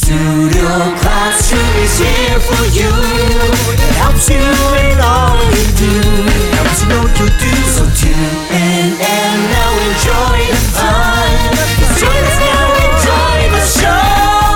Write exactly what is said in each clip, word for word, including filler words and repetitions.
Studio Classroom is here for you. It helps you in all you do. Helps you know what you do. So tune in and now enjoy the fun. Join us now, enjoy the show.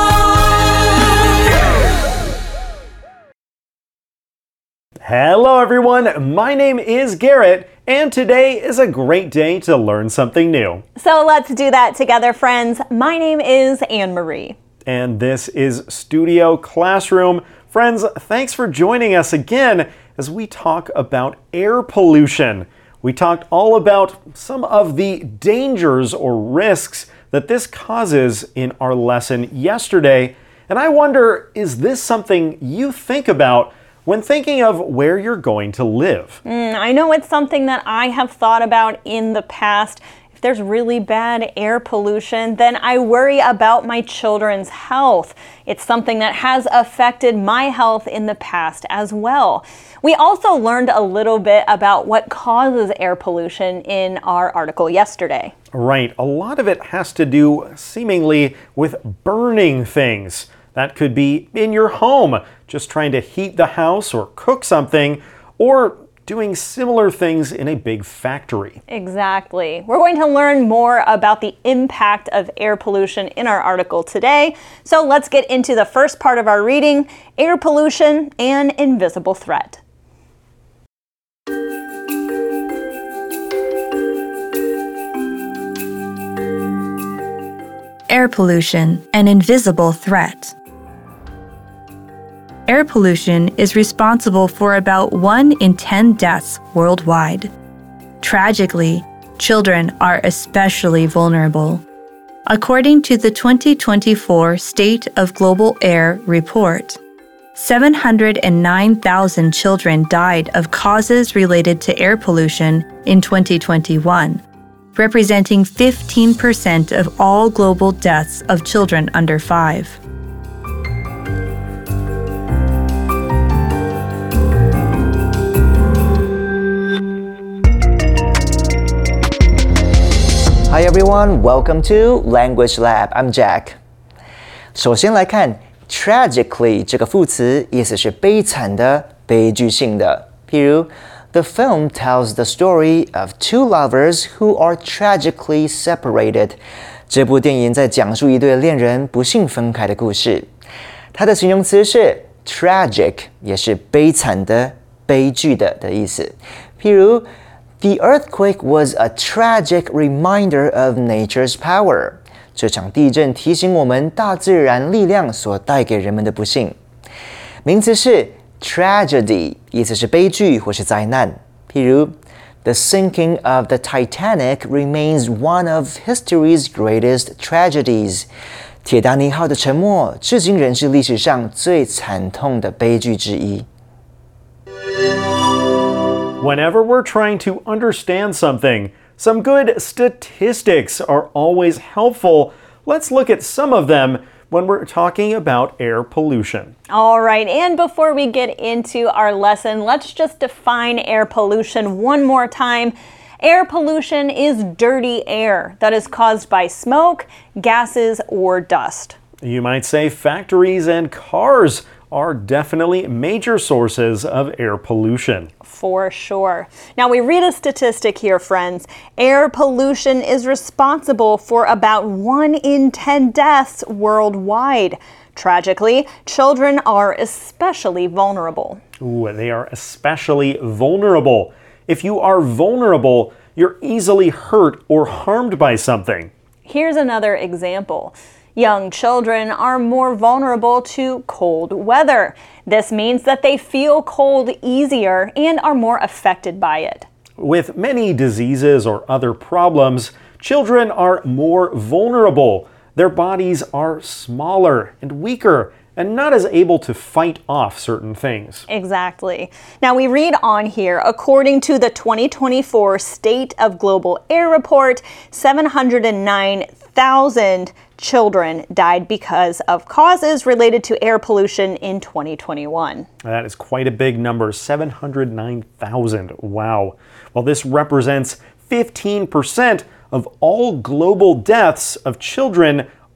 Hello everyone, my name is Garrett, and today is a great day to learn something new. So let's do that together, friends. My name is Anne-Marie. And this is Studio Classroom. Friends, thanks for joining us again as we talk about air pollution. We talked all about some of the dangers or risks that this causes in our lesson yesterday. And I wonder, is this something you think about when thinking of where you're going to live? Mm, I know it's something that I have thought about in the past. If there's really bad air pollution, then I worry about my children's health. It's something that has affected my health in the past as well. We also learned a little bit about what causes air pollution in our article yesterday. Right, a lot of it has to do seemingly with burning things. That could be in your home, just trying to heat the house or cook something, or doing similar things in a big factory. Exactly. We're going to learn more about the impact of air pollution in our article today. So let's get into the first part of our reading, Air Pollution, an Invisible Threat. Air pollution, an invisible threat. Air pollution is responsible for about one in ten deaths worldwide. Tragically, children are especially vulnerable. According to the twenty twenty-four State of Global Air report, seven hundred nine thousand children died of causes related to air pollution in twenty twenty-one, representing fifteen percent of all global deaths of children under five. Hi everyone, welcome to Language Lab. I'm Jack. 首先来看 tragically 这个副词，意思是悲惨的、悲剧性的。譬如 The film tells the story of two lovers who are tragically separated. 这部电影在讲述一对恋人不幸分开的故事。它的形容词是 tragic， 也是悲惨的、悲剧的的意思。譬如The earthquake was a tragic reminder of nature's power. 这场地震提醒我们大自然力量所带给人们的不幸。名词是 tragedy， 意思是悲剧或是灾难。譬如 The sinking of the Titanic remains one of history's greatest tragedies. 铁达尼号的沉没至今仍是历史上最惨痛的悲剧之一。 Whenever we're trying to understand something, some good statistics are always helpful. Let's look at some of them when we're talking about air pollution. All right, and before we get into our lesson, let's just define air pollution one more time. Air pollution is dirty air that is caused by smoke, gases, or dust. You might say factories and cars are definitely major sources of air pollution. For sure. Now we read a statistic here, friends. Air pollution is responsible for about one in ten deaths worldwide. Tragically, children are especially vulnerable. Ooh, they are especially vulnerable. If you are vulnerable, you're easily hurt or harmed by something. Here's another example. Young children are more vulnerable to cold weather. This means that they feel cold easier and are more affected by it. With many diseases or other problems, children are more vulnerable. Their bodies are smaller and weaker and not as able to fight off certain things. Exactly. Now we read on here, according to the twenty twenty-four State of Global Air report, seven hundred nine thousand children died because of causes related to air pollution in twenty twenty-one. That is quite a big number, seven hundred nine thousand. Wow. Well, this represents fifteen percent of all global deaths of children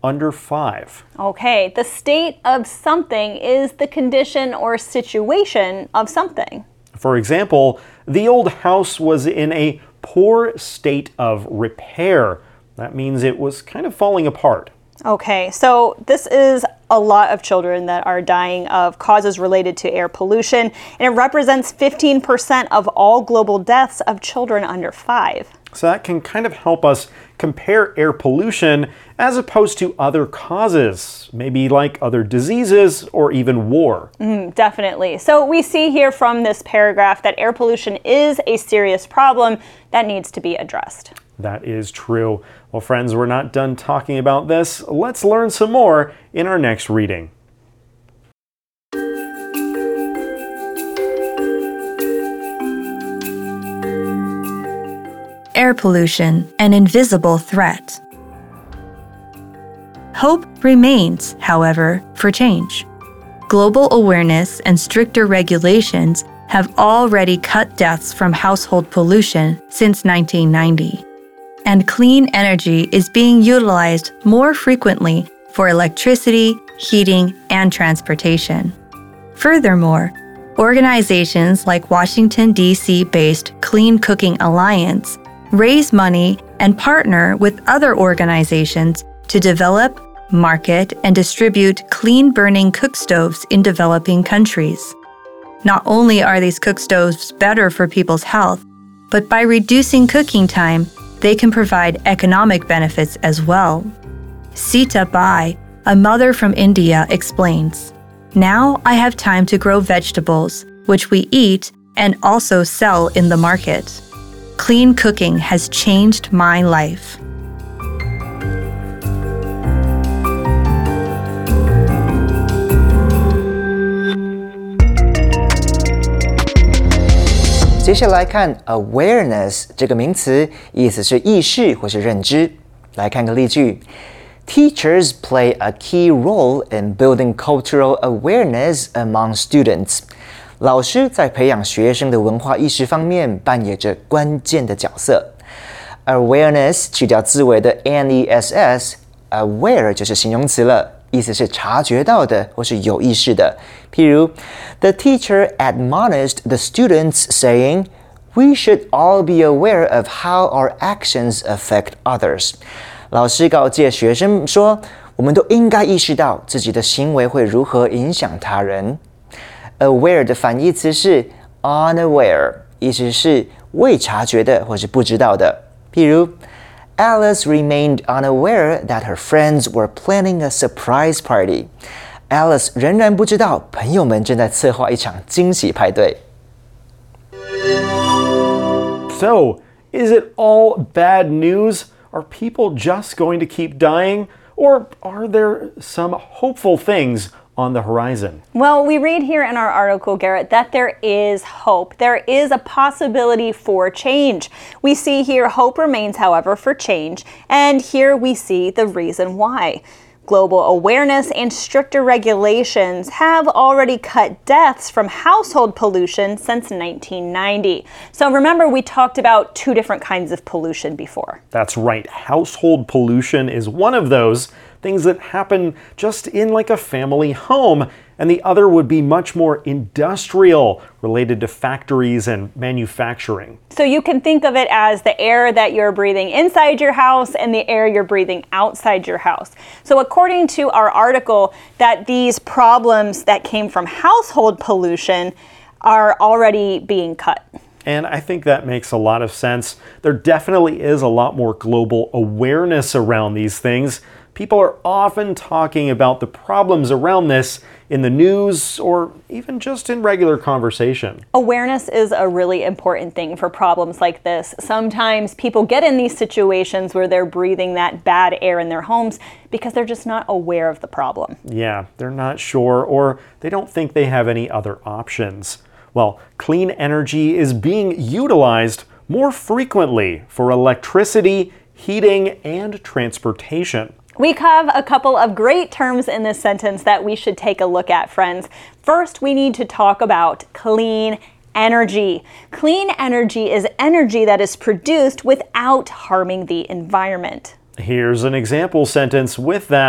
under five. Okay, the state of something is the condition or situation of something. For example, the old house was in a poor state of repair. That means it was kind of falling apart. Okay, so this is a lot of children that are dying of causes related to air pollution, and it represents fifteen percent of all global deaths of children under five. So that can kind of help us compare air pollution as opposed to other causes, maybe like other diseases or even war. Mm, definitely. So we see here from this paragraph that air pollution is a serious problem that needs to be addressed. That is true. Well, friends, we're not done talking about this. Let's learn some more in our next reading. Air pollution, an invisible threat. Hope remains, however, for change. Global awareness and stricter regulations have already cut deaths from household pollution since nineteen ninety. And clean energy is being utilized more frequently for electricity, heating, and transportation. Furthermore, organizations like Washington, D C-based Clean Cooking Alliance raise money and partner with other organizations to develop, market, and distribute clean-burning cook stoves in developing countries. Not only are these cook stoves better for people's health, but by reducing cooking time, they can provide economic benefits as well. Sita Bai, a mother from India, explains, "Now I have time to grow vegetables, which we eat and also sell in the market. Clean cooking has changed my life." 接下来看 awareness 这个名词，意思是意识或是认知。来看个例句 ：Teachers play a key role in building cultural awareness among students. 老师在培养学生的文化意识方面扮演着关键的角色。Awareness 去掉字尾的 ness，aware 就是形容词了。意思是察觉到的或是有意识的。譬如 The teacher admonished the students saying, "We should all be aware of how our actions affect others." 老师告诫学生说，我们都应该意识到自己的行为会如何影响他人。Aware 的反义词是 unaware， 意思是未察觉的或是不知道的。譬如Alice remained unaware that her friends were planning a surprise party. Alice 仍然不知道朋友们正在策划一场惊喜派对。 So, is it all bad news? Are people just going to keep dying? Or are there some hopeful things on the horizon? Well, we read here in our article, Garrett, that there is hope. There is a possibility for change. We see here hope remains, however, for change. And here we see the reason why. Global awareness and stricter regulations have already cut deaths from household pollution since nineteen ninety. So remember, we talked about two different kinds of pollution before. That's right. Household pollution is one of those things that happen just in like a family home, and the other would be much more industrial, related to factories and manufacturing. So you can think of it as the air that you're breathing inside your house and the air you're breathing outside your house. So according to our article, that these problems that came from household pollution are already being cut. And I think that makes a lot of sense. There definitely is a lot more global awareness around these things. People are often talking about the problems around this in the news or even just in regular conversation. Awareness is a really important thing for problems like this. Sometimes people get in these situations where they're breathing that bad air in their homes because they're just not aware of the problem. Yeah, they're not sure or they don't think they have any other options. Well, clean energy is being utilized more frequently for electricity, heating, and transportation. We have a couple of great terms in this sentence that we should take a look at, friends. First, we need to talk about clean energy. Clean energy is energy that is produced without harming the environment. Here's an example sentence with that.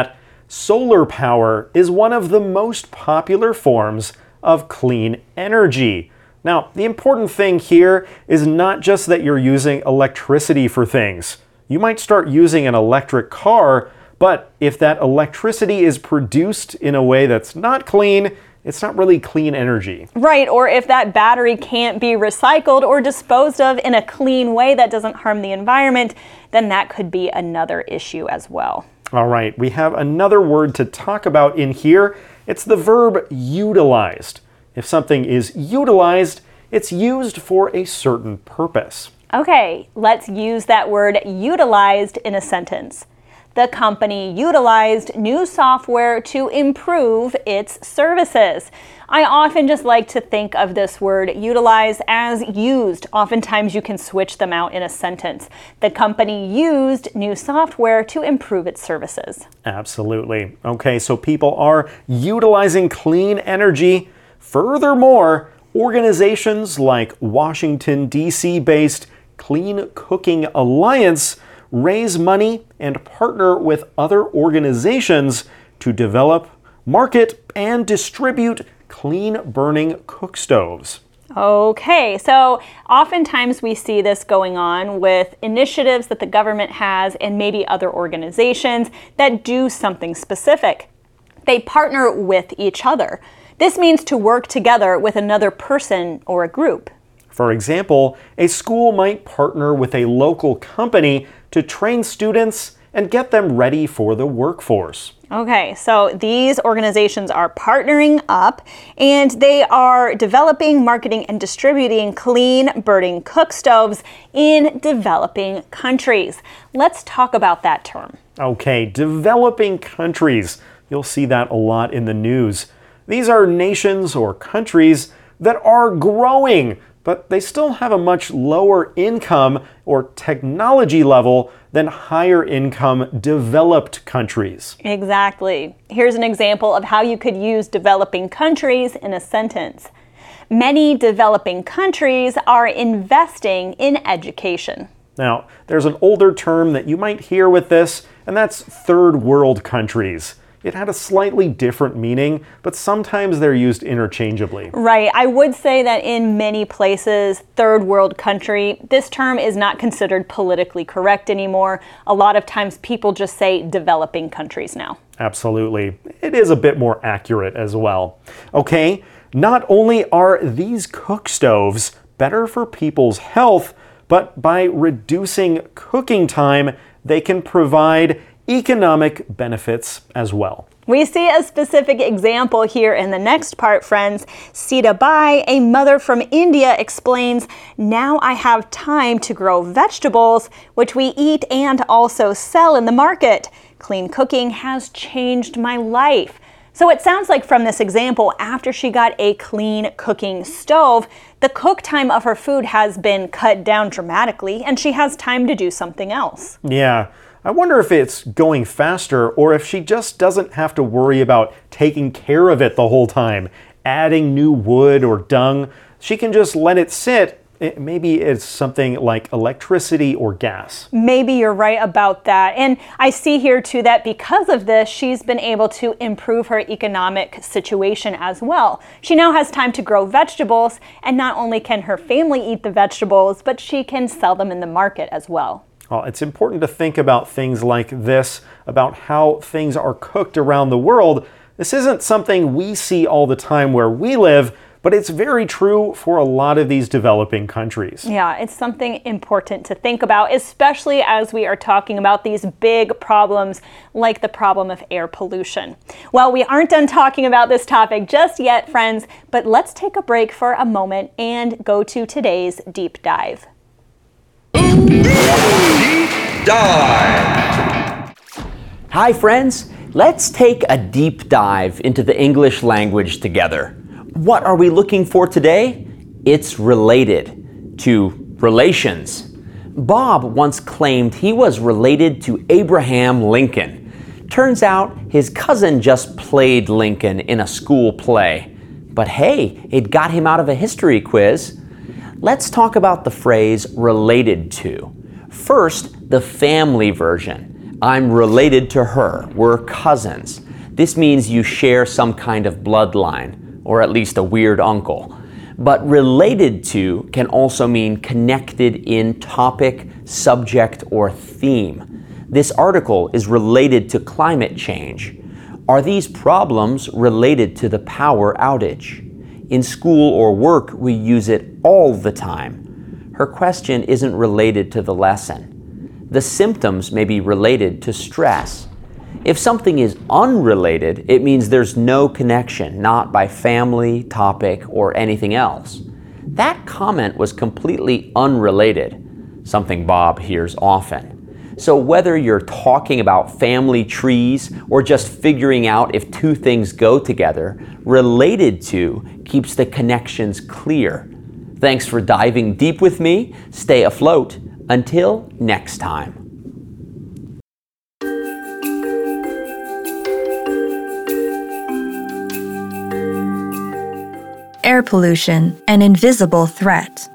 solar power is one of the most popular forms of clean energy. Now, the important thing here is not just that you're using electricity for things. You might start using an electric car, but if that electricity is produced in a way that's not clean, it's not really clean energy. Right, or if that battery can't be recycled or disposed of in a clean way that doesn't harm the environment, then that could be another issue as well. All right, we have another word to talk about in here. It's the verb utilized. If something is utilized, it's used for a certain purpose. Okay, let's use that word utilized in a sentence. The company utilized new software to improve its services. I often just like to think of this word utilize as used. Oftentimes you can switch them out in a sentence. The company used new software to improve its services. Absolutely. Okay, so people are utilizing clean energy. Furthermore, organizations like Washington, D C-based Clean Cooking Alliance raise money and partner with other organizations to develop, market, and distribute clean-burning cook stoves. Okay, so oftentimes we see this going on with initiatives that the government has and maybe other organizations that do something specific. They partner with each other. This means to work together with another person or a group. For example, a school might partner with a local company to train students and get them ready for the workforce. Okay, so these organizations are partnering up and they are developing, marketing, and distributing clean burning cook stoves in developing countries. Let's talk about that term. Okay, developing countries. You'll see that a lot in the news. These are nations or countries that are growing, but they still have a much lower income or technology level than higher income developed countries. Exactly. Here's an example of how you could use developing countries in a sentence. Many developing countries are investing in education. Now, there's an older term that you might hear with this, and that's third world countries. It had a slightly different meaning, but sometimes they're used interchangeably. Right. I would say that in many places, third world country, this term is not considered politically correct anymore. A lot of times people just say developing countries now. Absolutely. It is a bit more accurate as well. Okay, not only are these cook stoves better for people's health, but by reducing cooking time, they can provide economic benefits as well. We see a specific example here in the next part, friends. Sita Bai, a mother from India, explains, "Now I have time to grow vegetables, which we eat and also sell in the market. Clean cooking has changed my life." So it sounds like from this example, after she got a clean cooking stove, the cook time of her food has been cut down dramatically and she has time to do something else. Yeah. I wonder if it's going faster or if she just doesn't have to worry about taking care of it the whole time, adding new wood or dung. She can just let it sit. It, maybe it's something like electricity or gas. Maybe you're right about that. And I see here too that because of this, she's been able to improve her economic situation as well. She now has time to grow vegetables, and not only can her family eat the vegetables, but she can sell them in the market as well. Well, it's important to think about things like this, about how things are cooked around the world. This isn't something we see all the time where we live, but it's very true for a lot of these developing countries. Yeah, it's something important to think about, especially as we are talking about these big problems like the problem of air pollution. Well, we aren't done talking about this topic just yet, friends, but let's take a break for a moment and go to today's deep dive. Deep dive. Hi friends, let's take a deep dive into the English language together. What are we looking for today? It's related to relations. Bob once claimed he was related to Abraham Lincoln. Turns out his cousin just played Lincoln in a school play. But hey, it got him out of a history quiz. Let's talk about the phrase related to. First, the family version. I'm related to her. We're cousins. This means you share some kind of bloodline, or at least a weird uncle. But related to can also mean connected in topic, subject, or theme. This article is related to climate change. Are these problems related to the power outage? In school or work, we use it all the time. Her question isn't related to the lesson. The symptoms may be related to stress. If something is unrelated, it means there's no connection, not by family, topic, or anything else. That comment was completely unrelated, something Bob hears often. So whether you're talking about family trees or just figuring out if two things go together, related to keeps the connections clear. Thanks for diving deep with me. Stay afloat. Until next time. Air pollution, an invisible threat.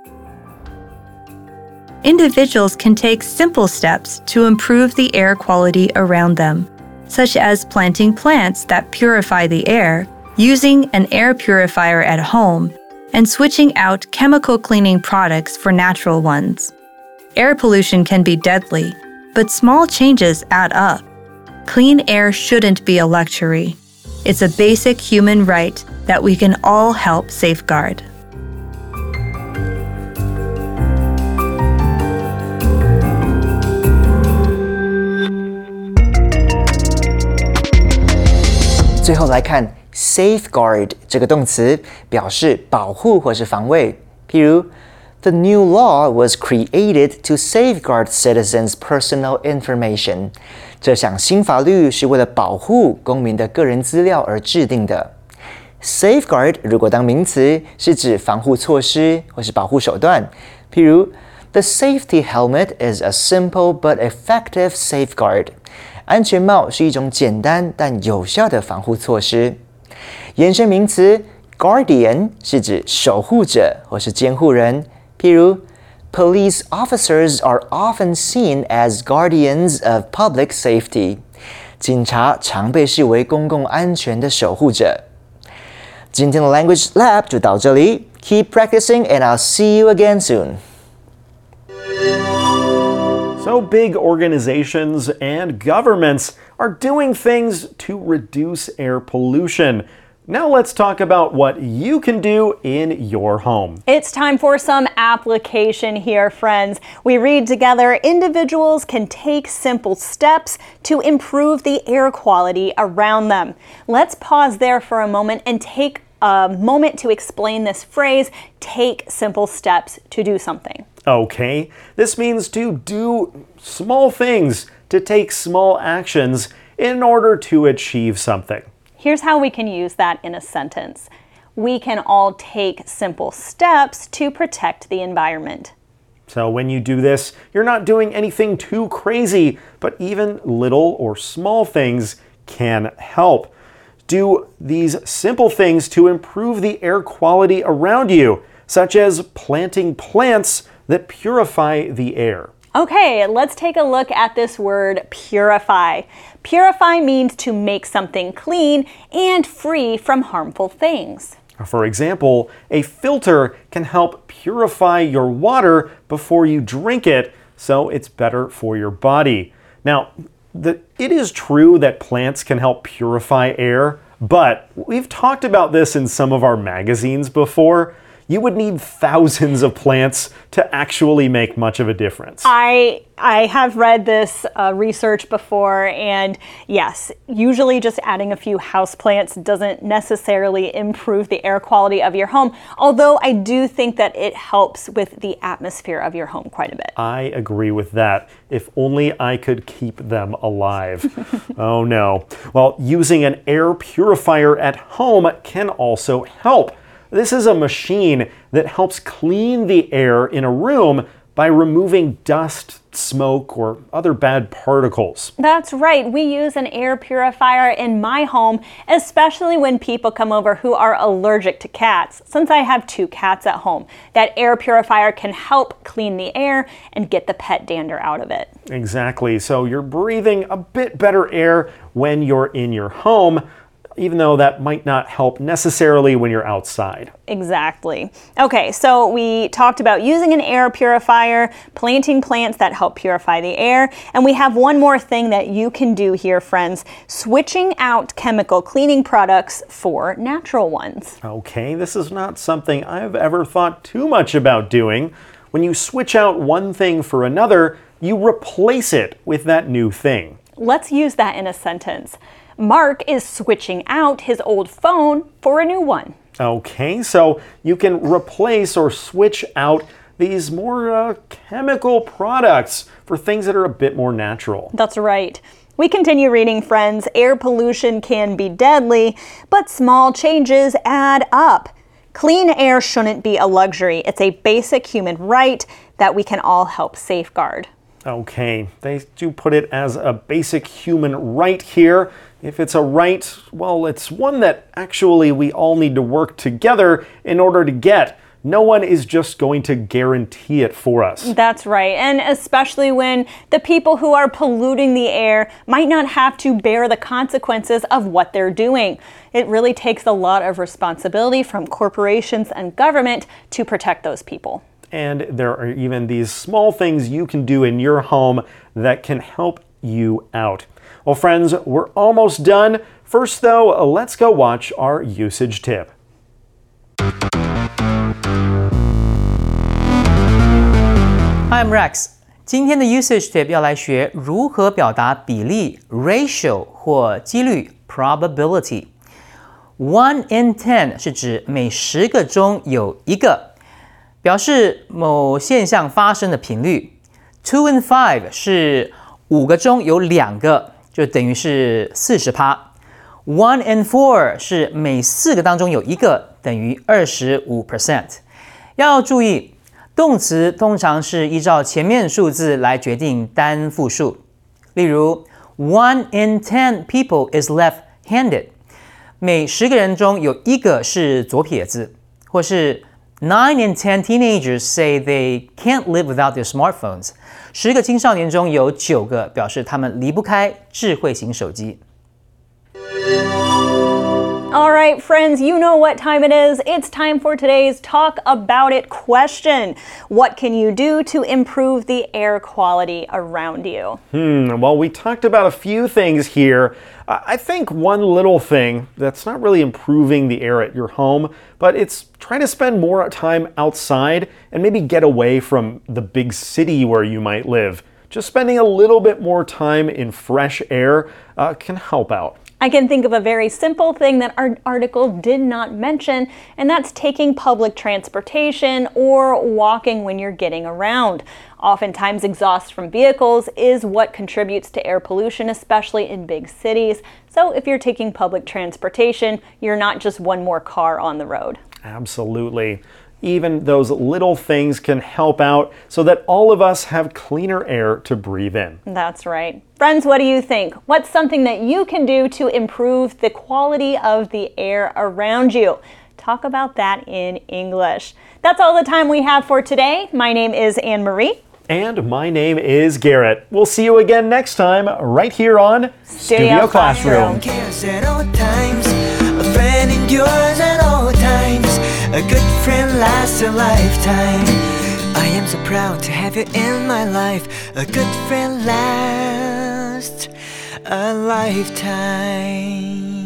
Individuals can take simple steps to improve the air quality around them, such as planting plants that purify the air, using an air purifier at home, and switching out chemical cleaning products for natural ones. Air pollution can be deadly, but small changes add up. Clean air shouldn't be a luxury. It's a basic human right that we can all help safeguard. "最后来看 safeguard 这个动词，表示保护或是防卫。譬如 The new law was created to safeguard citizens' personal information. 这项新法律是为了保护公民的个人资料而制定的。Safeguard 如果当名词，是指防护措施或是保护手段。譬如 The safety helmet is a simple but effective safeguard. 安全帽是一种简单但有效的防护措施。衍生名词 Guardian 是指守护者或是监护人。譬如 Police officers are often seen as guardians of public safety. 警察常被视为公共安全的守护者。今天的 Language Lab 就到这里。Keep practicing and I'll see you again soon. So big organizations and governments are doing things to reduce air pollution. Now let's talk about what you can do in your home. It's time for some application here, friends. We read together, individuals can take simple steps to improve the air quality around them. Let's pause there for a moment and take a moment to explain this phrase, take simple steps to do something. Okay, this means to do small things, to take small actions in order to achieve something. Here's how we can use that in a sentence. We can all take simple steps to protect the environment. So when you do this, you're not doing anything too crazy, but even little or small things can help. Do these simple things to improve the air quality around you, such as planting plants that purify the air. Okay, let's take a look at this word purify. Purify means to make something clean and free from harmful things. For example, a filter can help purify your water before you drink it, so it's better for your body. Now, the, it is true that plants can help purify air, but we've talked about this in some of our magazines before. You would need thousands of plants to actually make much of a difference. I I have read this uh, research before, and yes, usually just adding a few houseplants doesn't necessarily improve the air quality of your home, although I do think that it helps with the atmosphere of your home quite a bit. I agree with that. If only I could keep them alive. Oh no. Well, using an air purifier at home can also help. This is a machine that helps clean the air in a room by removing dust, smoke, or other bad particles. That's right. We use an air purifier in my home, especially when people come over who are allergic to cats. Since I have two cats at home, that air purifier can help clean the air and get the pet dander out of it. Exactly. So you're breathing a bit better air when you're in your home, even though that might not help necessarily when you're outside. Exactly. Okay, so we talked about using an air purifier, planting plants that help purify the air, and we have one more thing that you can do here, friends, switching out chemical cleaning products for natural ones. Okay, this is not something I've ever thought too much about doing. When you switch out one thing for another, you replace it with that new thing. Let's use that in a sentence. Mark is switching out his old phone for a new one. Okay, so you can replace or switch out these more uh, chemical products for things that are a bit more natural. That's right. We continue reading, friends. Air pollution can be deadly, but small changes add up. Clean air shouldn't be a luxury. It's a basic human right that we can all help safeguard. Okay, they do put it as a basic human right here. If it's a right, well, it's one that actually we all need to work together in order to get. No one is just going to guarantee it for us. That's right, and especially when the people who are polluting the air might not have to bear the consequences of what they're doing. It really takes a lot of responsibility from corporations and government to protect those people. And there are even these small things you can do in your home that can help you out. Well, friends, we're almost done. First, though, let's go watch our usage tip. Hi, I'm Rex. 今天的 usage tip 要来学如何表达比例 ratio 或几率 probability. One in ten 是指每十个中有一个，表示某现象发生的频率。Two in five 是五个中有两个，就等于是四十趴。One in four 是每四个当中有一个，等于二十五 percent。要注意，动词通常是依照前面数字来决定单复数。例如 ，One in ten people is left-handed， 每十个人中有一个是左撇子，或是 Nine in ten teenagers say they can't live without their smartphones。十个青少年中有九个表示他们离不开智慧型手机。 All right, friends, you know what time it is. It's time for today's Talk About It question. What can you do to improve the air quality around you? Hmm, well, we talked about a few things here. Uh, I think one little thing that's not really improving the air at your home, but it's trying to spend more time outside and maybe get away from the big city where you might live. Just spending a little bit more time in fresh air uh, can help out. I can think of a very simple thing that our article did not mention, and that's taking public transportation or walking when you're getting around. Oftentimes, exhaust from vehicles is what contributes to air pollution, especially in big cities. So if you're taking public transportation, you're not just one more car on the road. Absolutely. Even those little things can help out so that all of us have cleaner air to breathe in. That's right. Friends, what do you think? What's something that you can do to improve the quality of the air around you? Talk about that in English. That's all the time we have for today. My name is Anne-Marie. And my name is Garrett. We'll see you again next time right here on Studio, Studio Classroom. Cares at all times, a friend endures at all times. A good friend lasts a lifetime. I am so proud to have you in my life. A good friend lasts a lifetime.